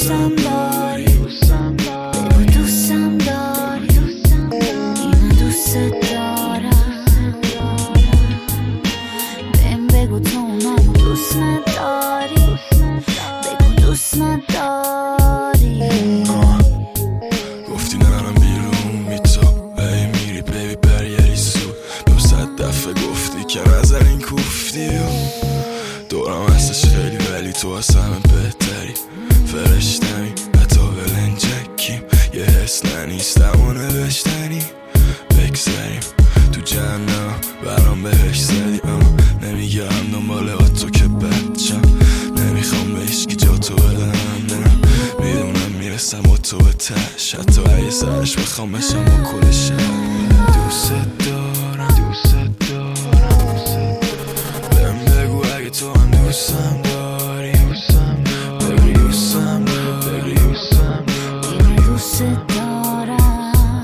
دوستم داری، بگو دوستم داری، من دوست دارم. بهم بگو تو منو دوست نداری، بگو دوست نداری. گفتی نرم بیرون میتو ای میری بیبی برگری سو بهم 100 دفعه گفتی که نظر این کوفتی دورم هستش خیلی ولی تو از همه بهتری، فرشتمی حتی ولنجکیم، یه حس ننیستم و نوشتنی بگذاریم تو جهنم برام بهش زدی. نمیگم دنبال تو که بچم، نمیخوام به هیچکی جا تو بدم، میدونم میرسم با تو به تش، حتی اگه سرش بخوام بشم با کل شهر. دوست دارم بهم بگو اگه تو هم دوستم داری، بگو دوستم داری، دوست دارم.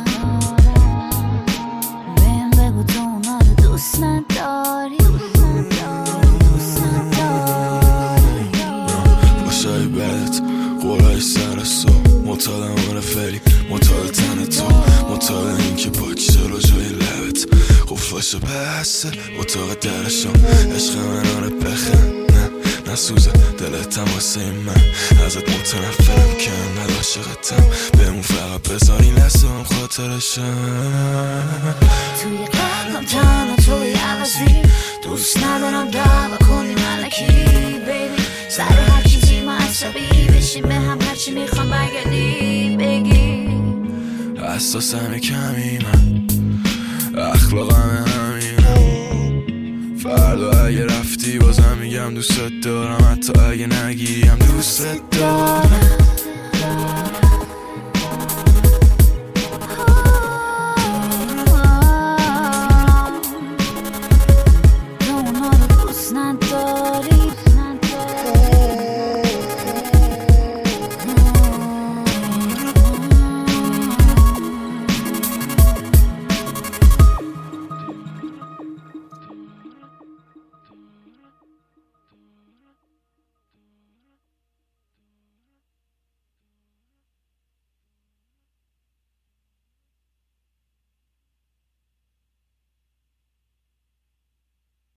بهم بگو تو اونا رو دوست نداری، دوست نداری. باشای بدت قولای سر سو معتادم آره فری، معتاد تن تو، معتاد این که پاک چرا جای لبت قفاشو بسته اتاق درشم. عشق من آره بخن نه نسوزه دلتم واسه من، ازت متنفرم که انقدر عاشقتم، بهمون فقط بذاری لسم خاطرشم. توی قلبم تنها توی عوضی، دوست ندارم دعوا کنی ملکی بیبی، سر هر چیزی ما عصبی بشیم به هم، هرچی میخوام برگردی بگی. حساسم کمی من اخلاقم همینم، فردا اگه رفتی بازم میگم دوست دارم، حتی اگه نگیم دوست دارم.